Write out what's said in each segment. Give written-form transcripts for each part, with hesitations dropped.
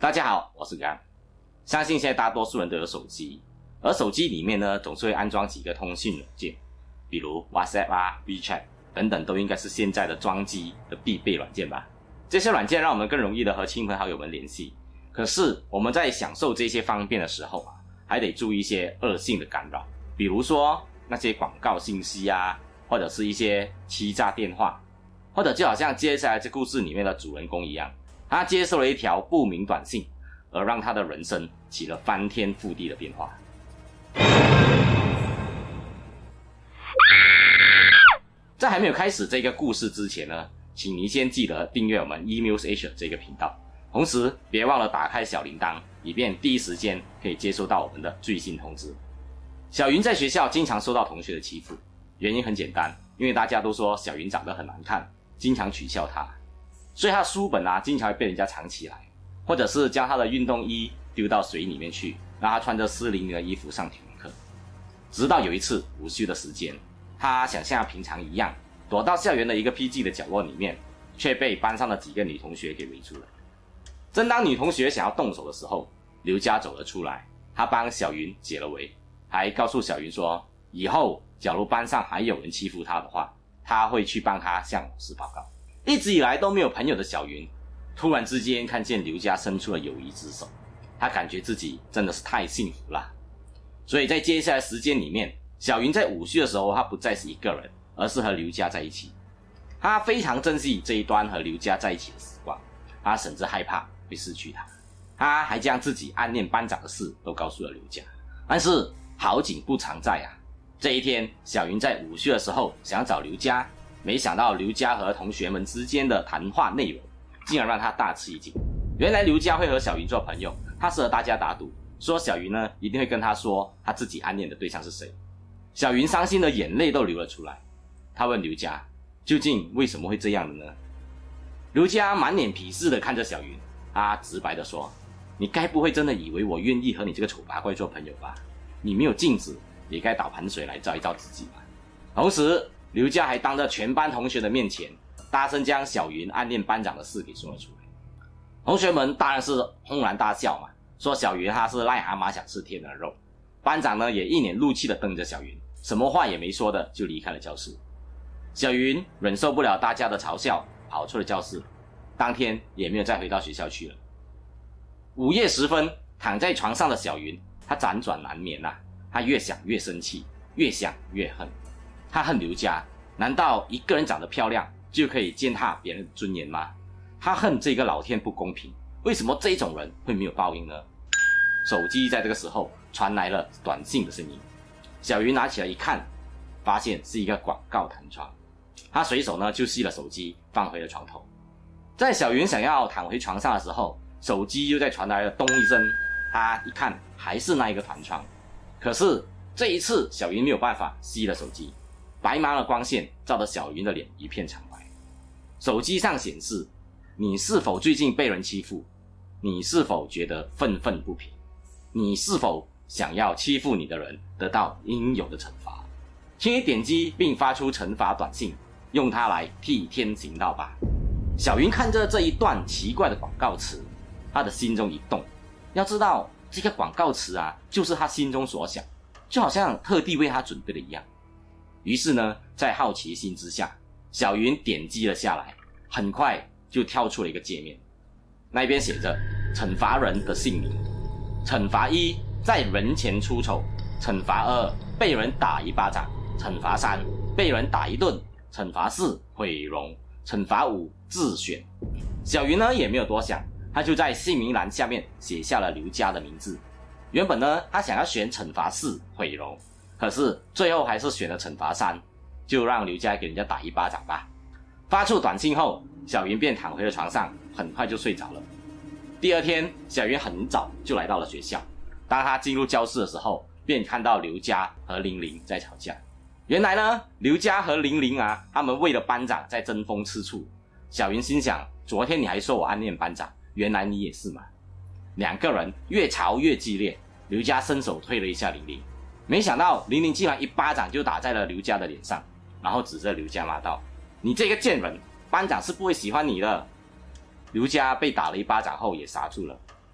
大家好，我是刚。相信现在大多数人都有手机，而手机里面呢，总是会安装几个通讯软件，比如 WhatsApp 啊、WeChat 等等，都应该是现在的装机的必备软件吧。这些软件让我们更容易的和亲朋好友们联系，可是我们在享受这些方便的时候啊，还得注意一些恶性的干扰，比如说那些广告信息啊，或者是一些欺诈电话，或者就好像接下来这故事里面的主人公一样，他接受了一条不明短信，而让他的人生起了翻天覆地的变化。在还没有开始这个故事之前呢，请您先记得订阅我们 eMeals Asia 这个频道，同时别忘了打开小铃铛，以便第一时间可以接收到我们的最新通知。小云在学校经常受到同学的欺负，原因很简单，因为大家都说小云长得很难看，经常取笑她，所以她的书本啊经常会被人家藏起来，或者是将她的运动衣丢到水里面去，让她穿着湿淋淋的衣服上体育课。直到有一次午休的时间，她想像平常一样躲到校园的一个僻静的角落里面，却被班上的几个女同学给围住了。正当女同学想要动手的时候，刘家走了出来，他帮小云解了围，还告诉小云说，以后假如班上还有人欺负他的话，他会去帮他向老师报告。一直以来都没有朋友的小云，突然之间看见刘家伸出了友谊之手，他感觉自己真的是太幸福了。所以在接下来时间里面，小云在午休的时候，他不再是一个人，而是和刘家在一起。他非常珍惜这一段和刘家在一起的时光，他甚至害怕会失去他。他还将自己暗恋班长的事都告诉了刘家。但是好景不常在啊，这一天小云在午休的时候想找刘家，没想到刘家和同学们之间的谈话内容竟然让他大吃一惊。原来刘家会和小云做朋友，他是和大家打赌，说小云呢一定会跟他说他自己暗恋的对象是谁。小云伤心的眼泪都流了出来，他问刘家究竟为什么会这样的呢？刘家满脸鄙视的看着小云，他直白的说，你该不会真的以为我愿意和你这个丑八怪做朋友吧？你没有镜子也该倒盆水来照一照自己吧。同时刘家还当着全班同学的面前大声将小云暗恋班长的事给说了出来。同学们当然是轰然大笑嘛，说小云她是癞蛤蟆想吃天鹅肉。班长呢也一脸怒气的瞪着小云，什么话也没说的就离开了教室。小云忍受不了大家的嘲笑，跑出了教室，当天也没有再回到学校去了。午夜时分，躺在床上的小云她辗转难眠啊，她越想越生气，越想越恨。她恨刘家，难道一个人长得漂亮就可以践踏别人的尊严吗？她恨这个老天不公平，为什么这种人会没有报应呢？手机在这个时候传来了短信的声音，小云拿起来一看，发现是一个广告弹窗，她随手呢就熄了手机，放回了床头。在小云想要躺回床上的时候，手机又再传来了咚一声，她一看还是那一个弹窗，可是这一次小云没有办法熄了手机，白茫的光线照得小云的脸一片惨白。手机上显示，你是否最近被人欺负？你是否觉得愤愤不平？你是否想要欺负你的人得到应有的惩罚？请你点击并发出惩罚短信，用它来替天行道吧。小云看着这一段奇怪的广告词，她的心中一动。要知道这个广告词啊，就是她心中所想，就好像特地为她准备的一样。于是呢，在好奇心之下，小云点击了下来，很快就跳出了一个界面，那边写着惩罚人的姓名。惩罚1，在人前出丑；惩罚2，被人打一巴掌；惩罚3，被人打一顿；惩罚4，毁容；惩罚5，自选。小云呢也没有多想，她就在姓名栏下面写下了刘家的名字。原本呢她想要选惩罚4，毁容，可是最后还是选了惩罚3，就让刘家给人家打一巴掌吧。发出短信后，小云便躺回了床上，很快就睡着了。第二天，小云很早就来到了学校。当她进入教室的时候，便看到刘家和玲玲在吵架。原来呢，刘家和玲玲啊，他们为了班长在争风吃醋。小云心想，昨天你还说我暗恋班长，原来你也是嘛。两个人越吵越激烈，刘家伸手推了一下玲玲，没想到玲玲竟然一巴掌就打在了刘家的脸上，然后指着刘家骂道，你这个贱人，班长是不会喜欢你的。刘家被打了一巴掌后也傻住了，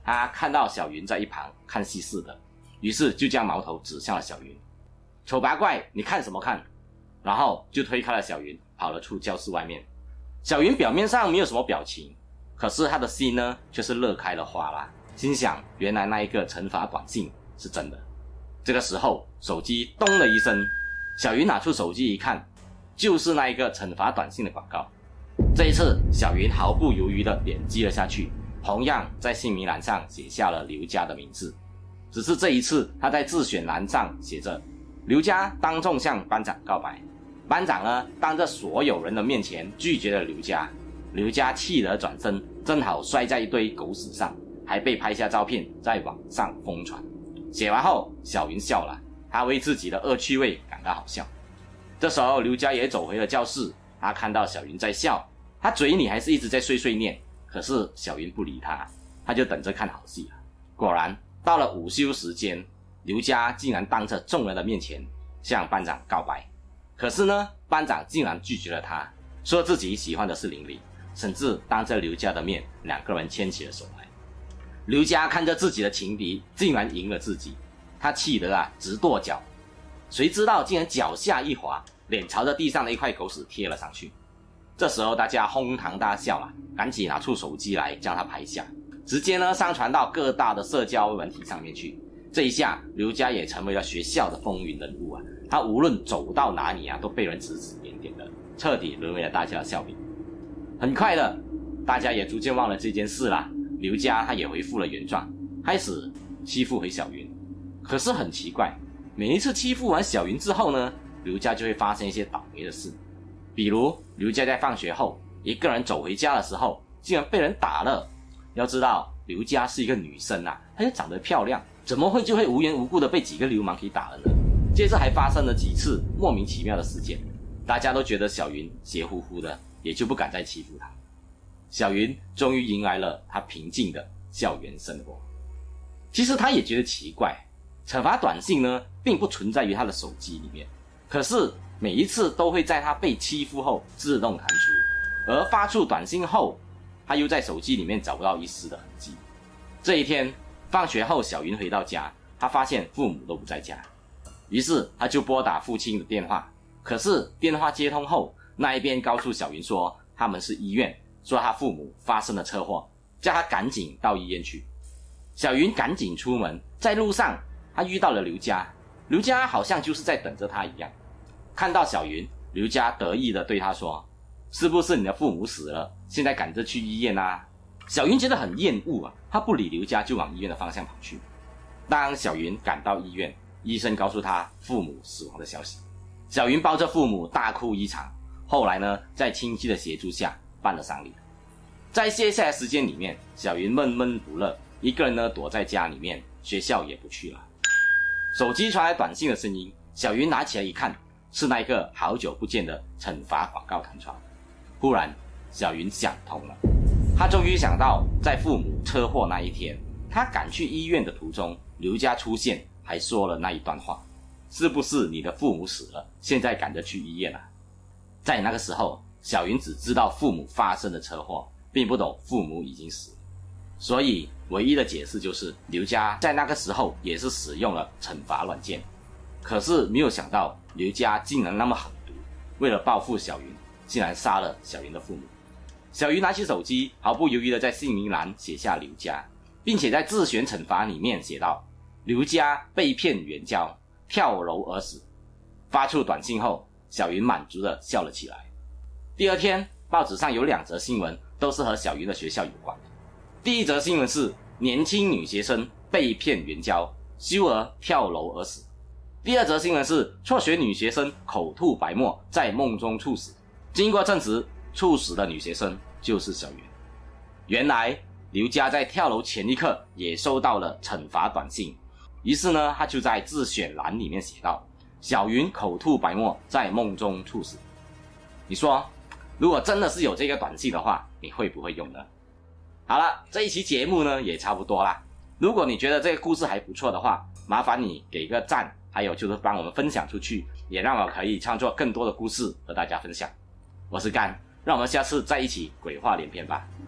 他看到小云在一旁看戏似的，于是就将矛头指向了小云。丑八怪，你看什么看？然后就推开了小云，跑了出教室外面。小云表面上没有什么表情，可是他的心呢却是乐开了花啦，心想原来那一个惩罚短信是真的。这个时候手机咚了一声，小云拿出手机一看，就是那一个惩罚短信的广告。这一次小云毫不犹豫地点击了下去，同样在姓名栏上写下了刘家的名字。只是这一次他在自选栏上写着刘家当众向班长告白。班长呢当着所有人的面前拒绝了刘家，刘家气得转身，正好摔在一堆狗屎上，还被拍下照片在网上疯传。写完后小云笑了，他为自己的恶趣味感到好笑。这时候刘家也走回了教室，他看到小云在笑，他嘴里还是一直在碎碎念，可是小云不理他，他就等着看好戏了。果然到了午休时间，刘家竟然当着众人的面前向班长告白。可是呢，班长竟然拒绝了他，说自己喜欢的是玲玲，甚至当着刘家的面，两个人牵起了手来。刘家看着自己的情敌竟然赢了自己，他气得直跺脚，谁知道竟然脚下一滑，脸朝着地上的一块狗屎贴了上去。这时候大家哄堂大笑了，赶紧拿出手机来将它拍下，直接呢上传到各大的社交软体上面去。这一下刘家也成为了学校的风云人物啊，他无论走到哪里都被人指指点点的，彻底沦为了大家的笑柄。很快的，大家也逐渐忘了这件事啦。刘家他也恢复了原状，开始欺负回小云。可是很奇怪，每一次欺负完小云之后呢，刘家就会发生一些倒霉的事。比如刘家在放学后一个人走回家的时候，竟然被人打了。要知道刘家是一个女生啊，她又长得漂亮，怎么会就会无缘无故的被几个流氓给打了呢？接着还发生了几次莫名其妙的事件，大家都觉得小云邪乎乎的，也就不敢再欺负她。小云终于迎来了她平静的校园生活。其实她也觉得奇怪，惩罚短信呢并不存在于她的手机里面，可是每一次都会在她被欺负后自动弹出，而发出短信后她又在手机里面找不到一丝的痕迹。这一天放学后，小云回到家，她发现父母都不在家，于是她就拨打父亲的电话。可是电话接通后，那一边告诉小云说他们是医院，说他父母发生了车祸，叫他赶紧到医院去。小云赶紧出门，在路上她遇到了刘家，刘家好像就是在等着她一样。看到小云，刘家得意地对她说，是不是你的父母死了，现在赶着去医院啊？小云觉得很厌恶啊，她不理刘家就往医院的方向跑去。当小云赶到医院，医生告诉她父母死亡的消息，小云抱着父母大哭一场。后来呢，在亲戚的协助下办了丧礼。在接下来时间里面，小云闷闷不乐，一个人呢躲在家里面，学校也不去了。手机传来短信的声音，小云拿起来一看，是那个好久不见的惩罚广告弹窗。忽然小云想通了，她终于想到在父母车祸那一天，她赶去医院的途中，刘家出现还说了那一段话，是不是你的父母死了，现在赶着去医院啊？在那个时候，小云只知道父母发生了车祸，并不懂父母已经死了，所以唯一的解释就是刘家在那个时候也是使用了惩罚软件。可是没有想到刘家竟然那么狠毒，为了报复小云，竟然杀了小云的父母。小云拿起手机，毫不犹豫地在姓名栏写下刘家，并且在自选惩罚里面写道，刘家被骗援交，跳楼而死。发出短信后，小云满足地笑了起来。第二天，报纸上有2则新闻，都是和小云的学校有关的。第一则新闻是年轻女学生被骗援交，修儿跳楼而死。第二则新闻是辍学女学生口吐白沫，在梦中猝死。经过证实，猝死的女学生就是小云。原来刘家在跳楼前一刻也收到了惩罚短信，于是呢，他就在自选栏里面写道，小云口吐白沫，在梦中猝死。你说如果真的是有这个短信的话，你会不会用呢？好了，这一期节目呢也差不多啦。如果你觉得这个故事还不错的话，麻烦你给个赞，还有就是帮我们分享出去，也让我可以创作更多的故事和大家分享。我是干，让我们下次再一起鬼话连篇吧。